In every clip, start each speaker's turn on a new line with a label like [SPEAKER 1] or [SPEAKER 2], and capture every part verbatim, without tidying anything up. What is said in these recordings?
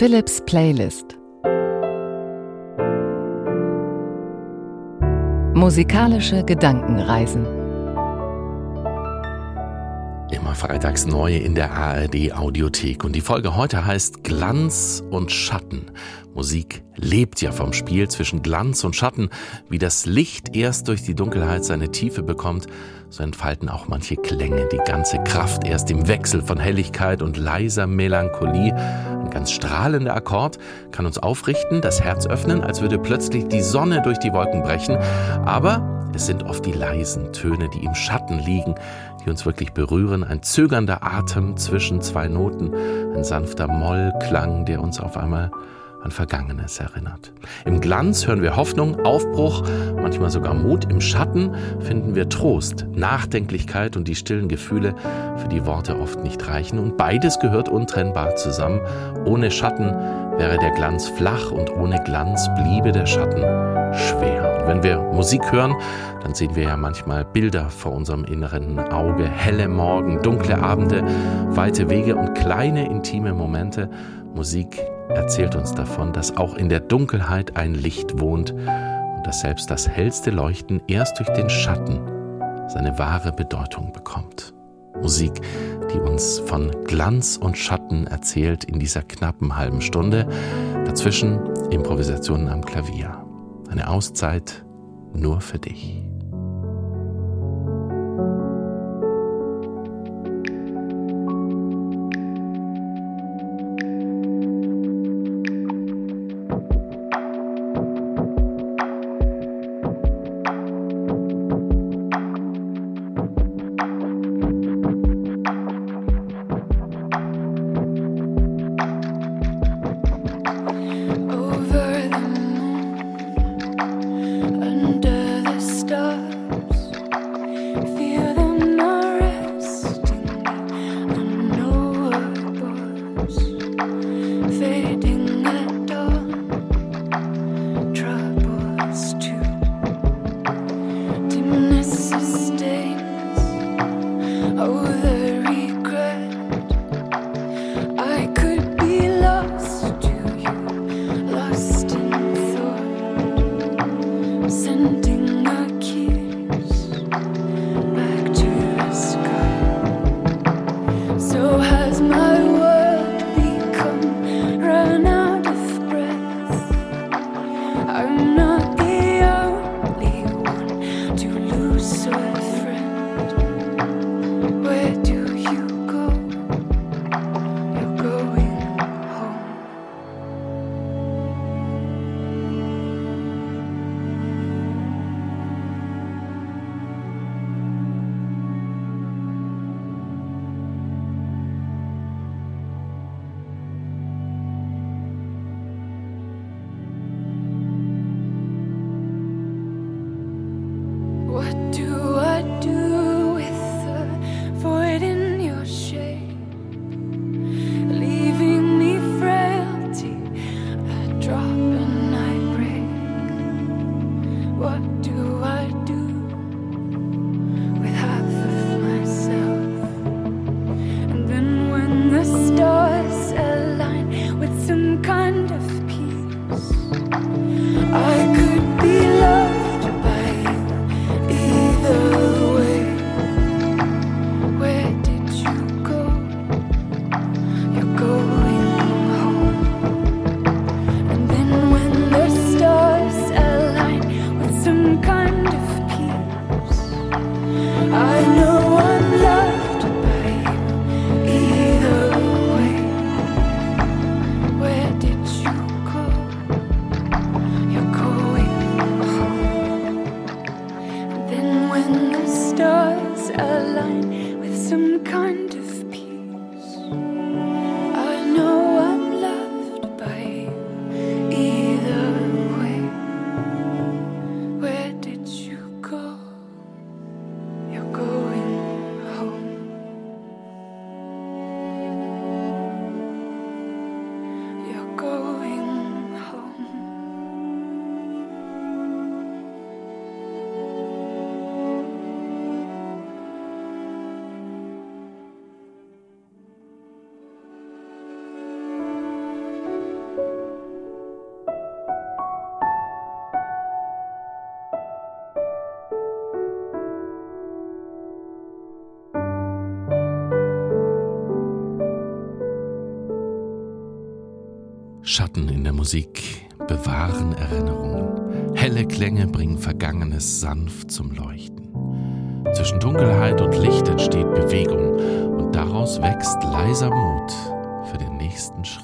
[SPEAKER 1] Philips Playlist. Musikalische Gedankenreisen.
[SPEAKER 2] Immer freitags neu in der A R D Audiothek. Und die Folge heute heißt Glanz und Schatten. Musik lebt ja vom Spiel zwischen Glanz und Schatten. Wie das Licht erst durch die Dunkelheit seine Tiefe bekommt, so entfalten auch manche Klänge die ganze Kraft erst im Wechsel von Helligkeit und leiser Melancholie. Ein ganz strahlender Akkord kann uns aufrichten, das Herz öffnen, als würde plötzlich die Sonne durch die Wolken brechen. Aber es sind oft die leisen Töne, die im Schatten liegen, die uns wirklich berühren. Ein zögernder Atem zwischen zwei Noten, ein sanfter Mollklang, der uns auf einmal an Vergangenes erinnert. Im Glanz hören wir Hoffnung, Aufbruch, manchmal sogar Mut. Im Schatten finden wir Trost, Nachdenklichkeit und die stillen Gefühle, für die Worte oft nicht reichen. Und beides gehört untrennbar zusammen. Ohne Schatten wäre der Glanz flach und ohne Glanz bliebe der Schatten schwer. Und wenn wir Musik hören, dann sehen wir ja manchmal Bilder vor unserem inneren Auge. Helle Morgen, dunkle Abende, weite Wege und kleine intime Momente. Musik erzählt uns davon, dass auch in der Dunkelheit ein Licht wohnt und dass selbst das hellste Leuchten erst durch den Schatten seine wahre Bedeutung bekommt. Musik, die uns von Glanz und Schatten erzählt in dieser knappen halben Stunde. Dazwischen Improvisationen am Klavier. Eine Auszeit nur für dich. Schatten in der Musik bewahren Erinnerungen. Helle Klänge bringen Vergangenes sanft zum Leuchten. Zwischen Dunkelheit und Licht entsteht Bewegung und daraus wächst leiser Mut für den nächsten Schritt.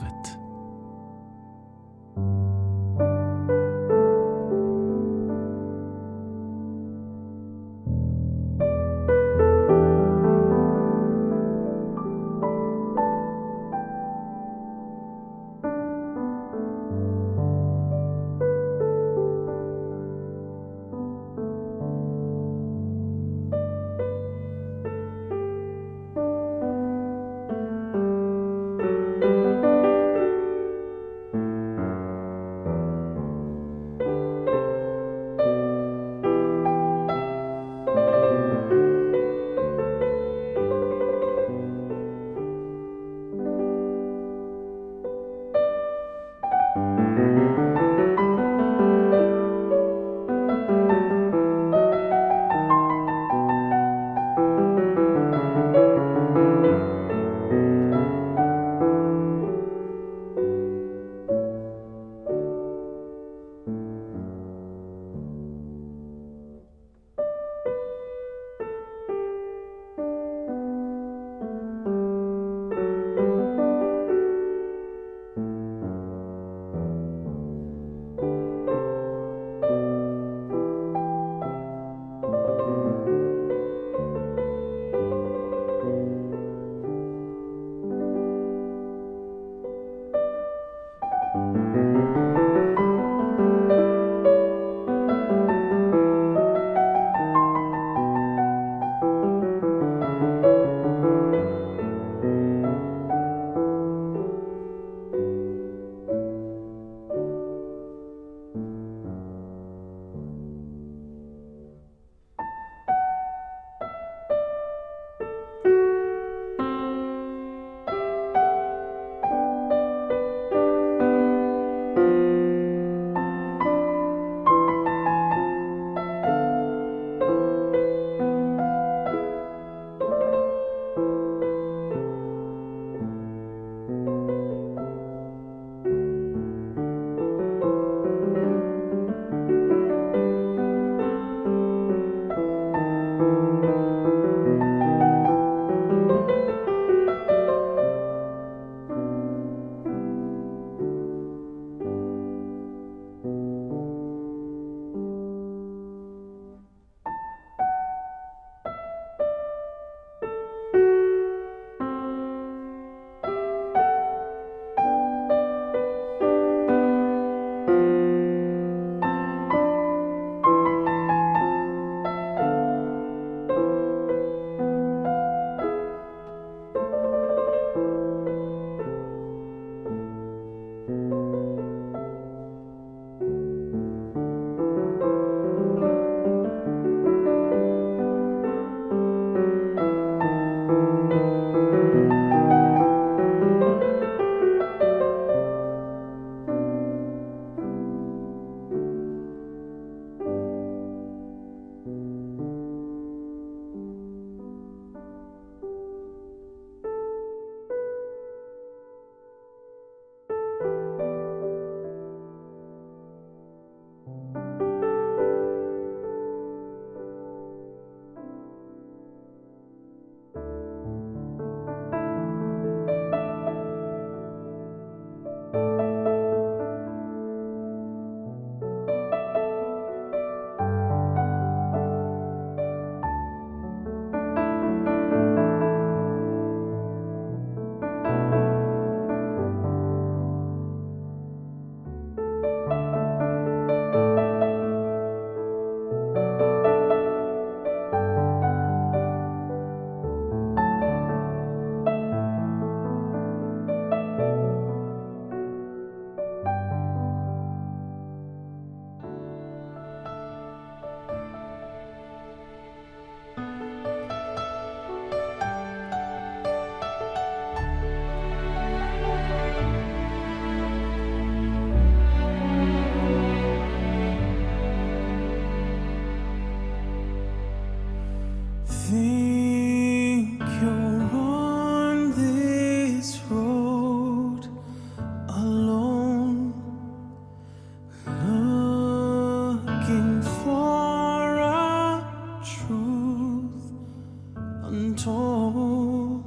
[SPEAKER 3] untold.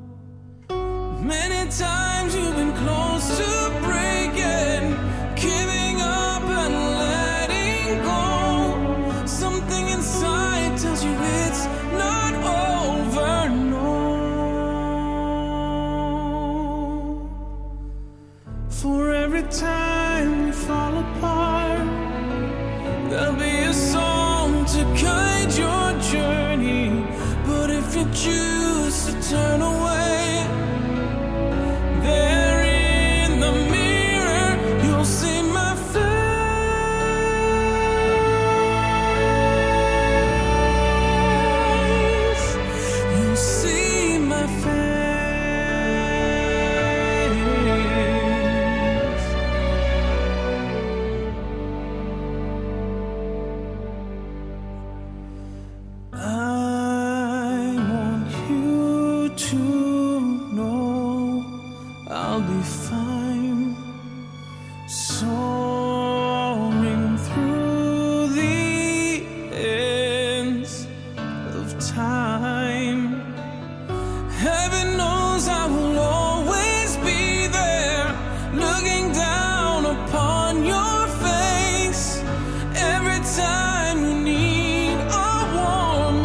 [SPEAKER 3] Many times you've been close to breaking, giving up and letting go. Something inside tells you it's not over, no. For every time you fall apart, there'll be a song to guide your journey. But if you choose to turn away, there in the mirror you'll see my face. You'll see my face. I want you to know I'll be fine, soaring through the ends of time. Heaven knows I will always be there, looking down upon your face every time you need a warm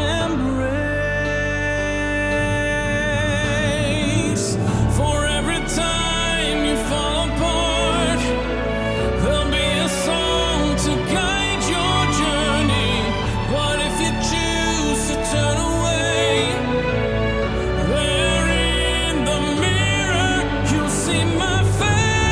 [SPEAKER 3] embrace. For every time you fall apart, there'll be a song to guide your journey. But if you choose to turn away, there in the mirror you'll see my face.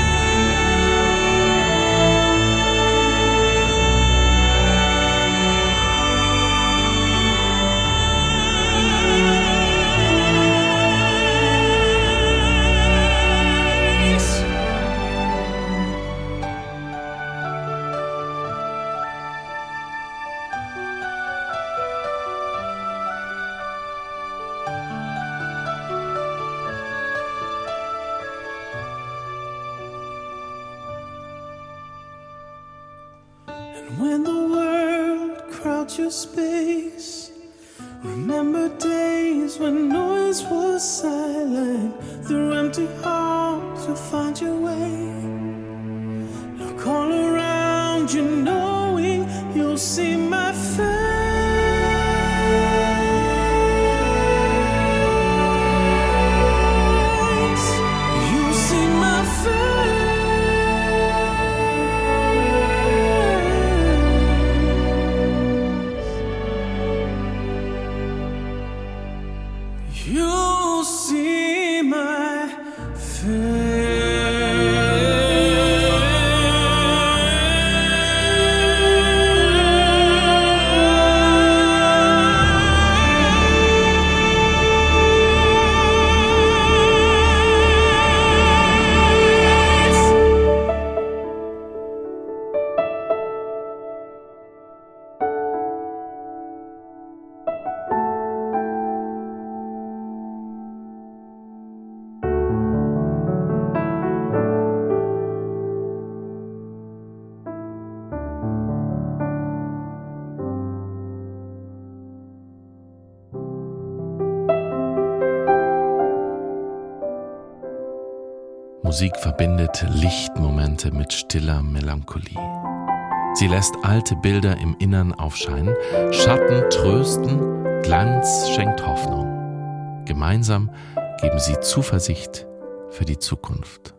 [SPEAKER 3] And when the world crowds your space, remember days when noise was silent. Through empty halls you'll find your way. Look all around you, knowing you'll see my face. You'll see my face. You'll see my
[SPEAKER 2] Musik verbindet Lichtmomente mit stiller Melancholie. Sie lässt alte Bilder im Innern aufscheinen, Schatten trösten, Glanz schenkt Hoffnung. Gemeinsam geben sie Zuversicht für die Zukunft.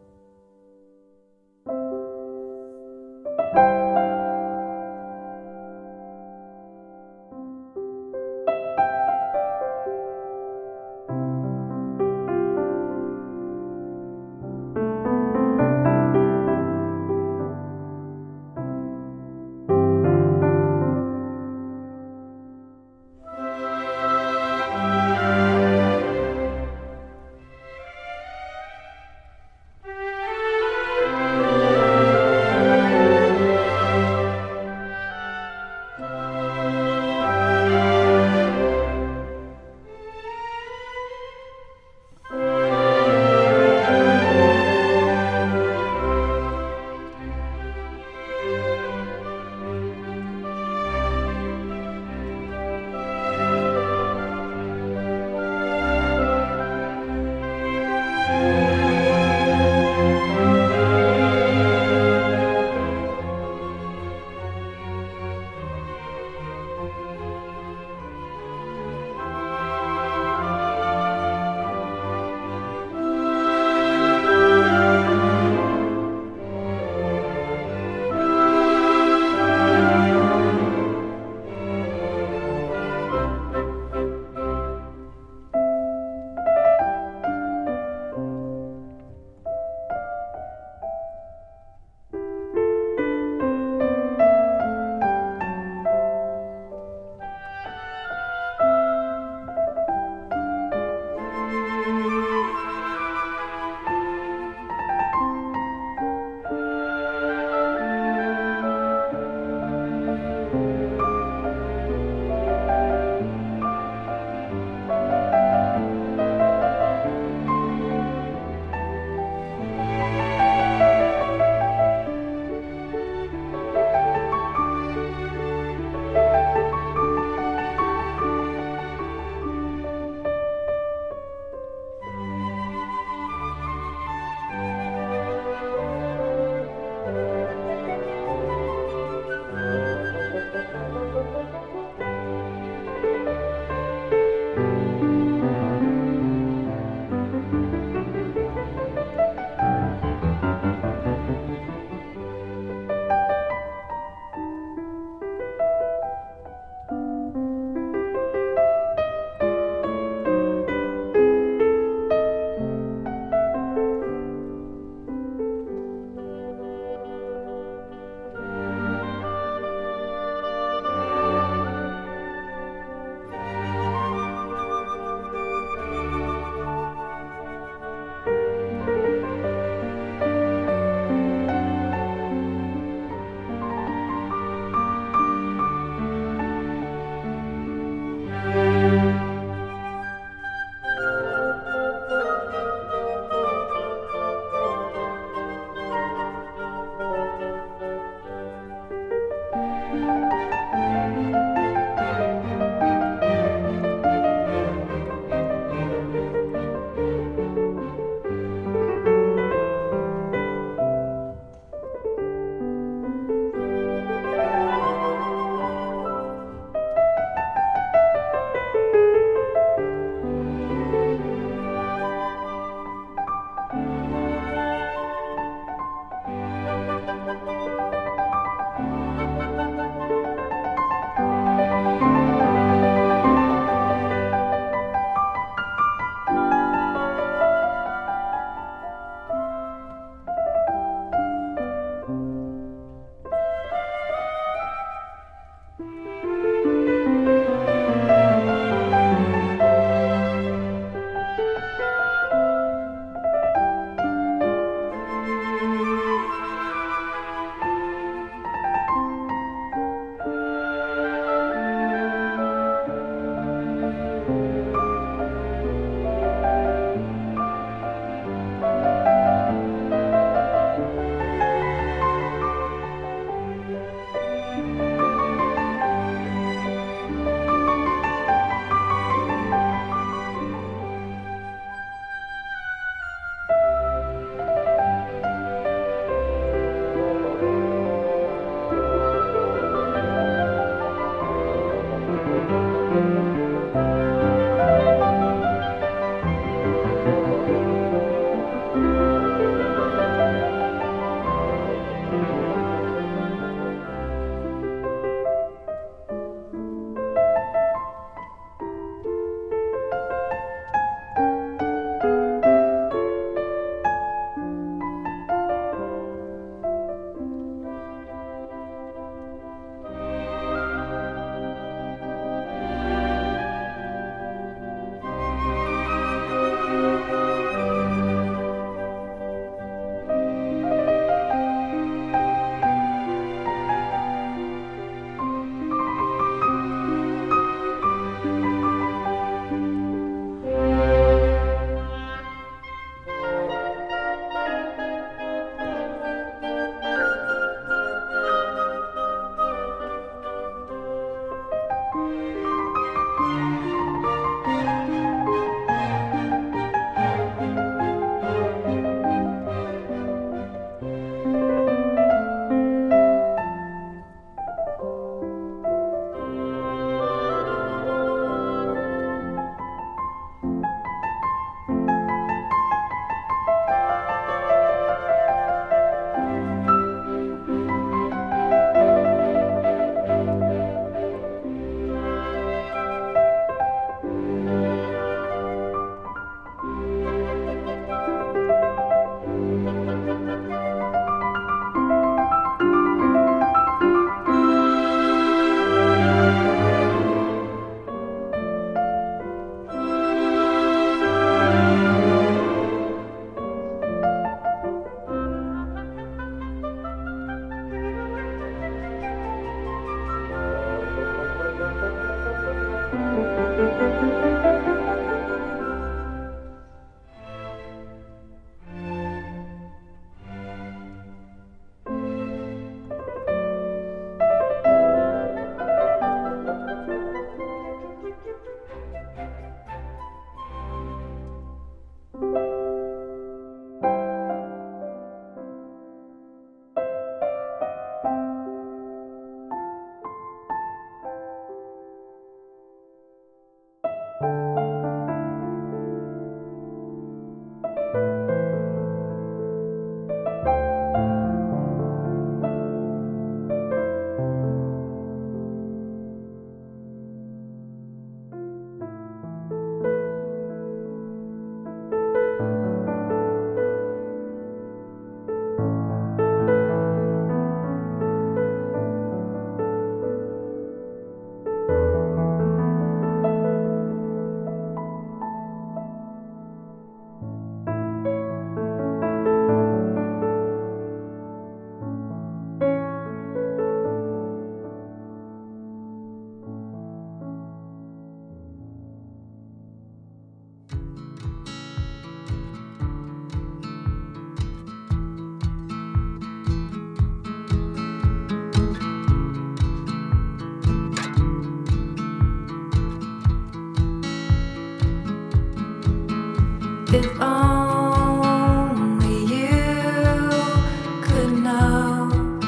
[SPEAKER 4] If only you could know.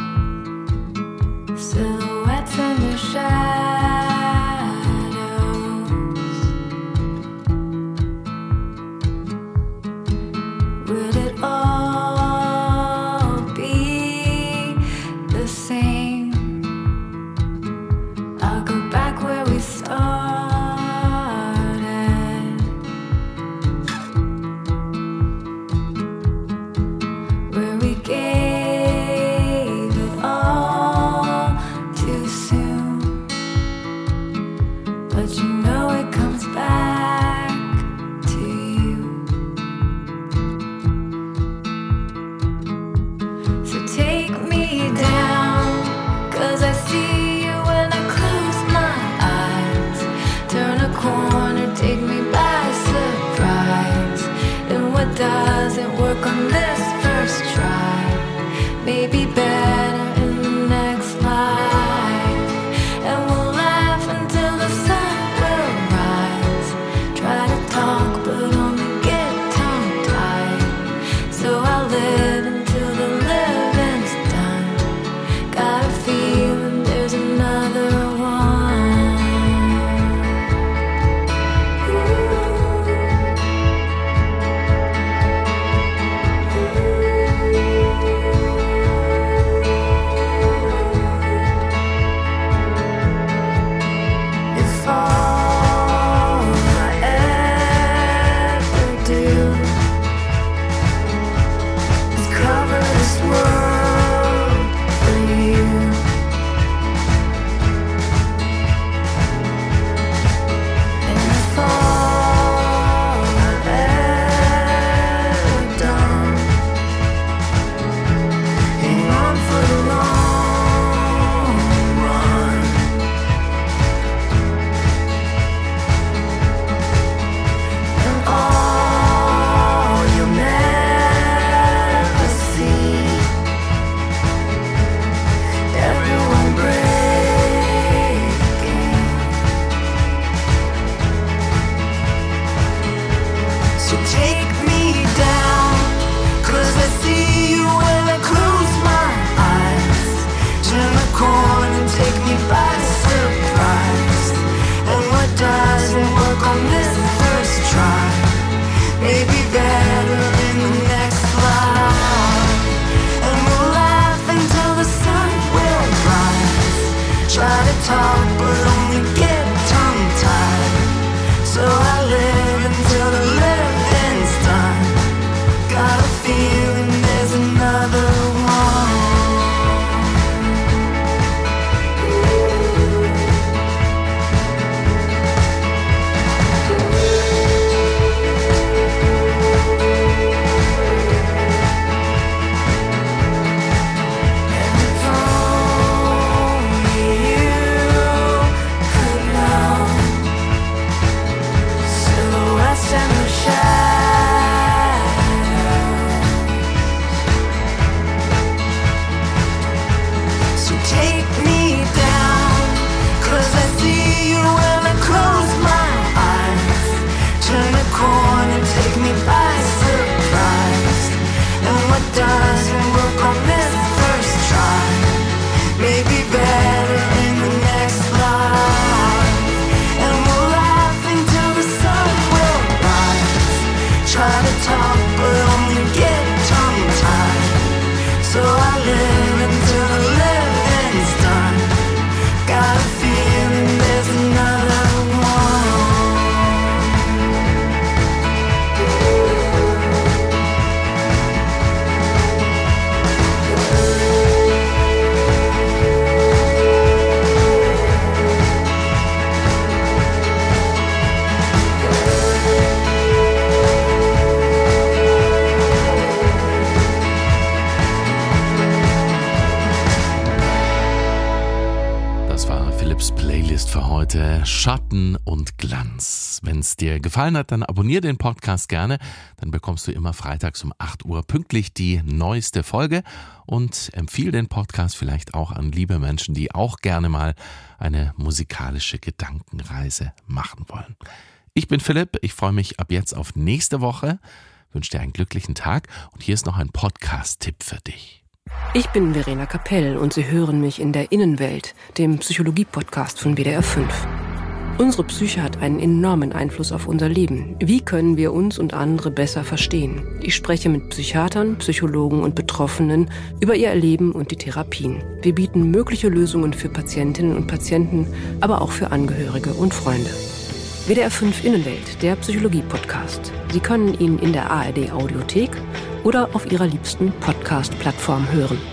[SPEAKER 4] Silhouettes in the shadows. Would it all be the same? I'll go back where we started. Where we gave it all too soon. But you know it comes back to you. So take me down, 'cause I see you when I close my eyes. Turn a corner, take me by surprise. And what doesn't work on this first try may be better in the next life. And we'll laugh until the sun will rise. Try to talk but only get tongue-tied. So I'll live until the living's done. Got a feeling there's another one. If all I ever do is cover this world for you, and if all I've ever done hang on for the long run, and all you'll never see, everyone breaking. So take me down, 'cause I see you when I close my eyes. Turn the corner and take me by surprise. And what doesn't work on this first try may be better in the next life. And we'll laugh until the sun will rise. Try to talk but only get tongue-tied. So I live until the living's done. Got a feeling there's another one. And if only you could know. Silhouettes in the shadows. So take me down, 'cause I see you when I close my eyes. Turn a corner, take me by surprise. And what doesn't work on this first try may be better in the next life. And we'll laugh until the sun will rise. Try to talk but only get tongue-tied. So I live until the living's done. Got a feeling there's another one.
[SPEAKER 2] Das war Philipps Playlist für heute, Schatten und Glanz. Wenn es dir gefallen hat, dann abonnier den Podcast gerne. Dann bekommst du immer freitags um acht Uhr pünktlich die neueste Folge und empfiehl den Podcast vielleicht auch an liebe Menschen, die auch gerne mal eine musikalische Gedankenreise machen wollen. Ich bin Philipp, ich freue mich ab jetzt auf nächste Woche, wünsche dir einen glücklichen Tag und hier ist noch ein Podcast-Tipp für dich.
[SPEAKER 5] Ich bin Verena Kapell und Sie hören mich in der Innenwelt, dem Psychologie-Podcast von W D R fünf. Unsere Psyche hat einen enormen Einfluss auf unser Leben. Wie können wir uns und andere besser verstehen? Ich spreche mit Psychiatern, Psychologen und Betroffenen über ihr Erleben und die Therapien. Wir bieten mögliche Lösungen für Patientinnen und Patienten, aber auch für Angehörige und Freunde. W D R fünf Innenwelt, der Psychologie-Podcast. Sie können ihn in der A R D Audiothek oder auf Ihrer liebsten Podcast-Plattform hören.